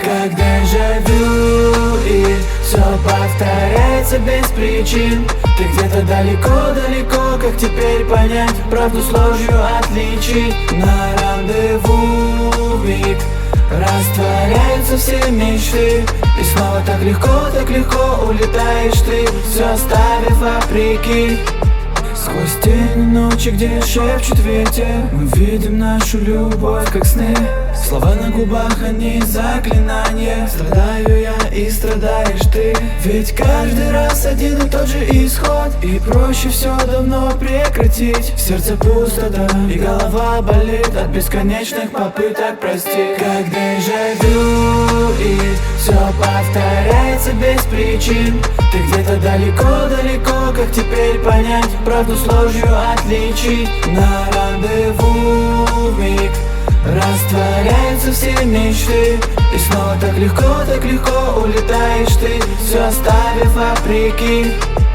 Как дежавю, и все повторяется без причин. Ты где-то далеко-далеко, как теперь понять правду с ложью отличить? На рандеву миг растворяются все мечты, и снова так легко улетаешь ты, все оставив вопреки. Сквозь тени ночи, где шепчет ветер, мы видим нашу любовь, как сны. Слова на губах, они заклинания. Страдаю я и страдаешь ты. Ведь каждый раз один и тот же исход, и проще все давно прекратить. В сердце пустота, и голова болит от бесконечных попыток простить. Как дежавю, и все повторяется без причин. Ты где-то далеко-далеко, как теперь понять правду с ложью отличить? На рандеву миг растворяются все мечты, и снова так легко улетаешь ты, все оставив вопреки.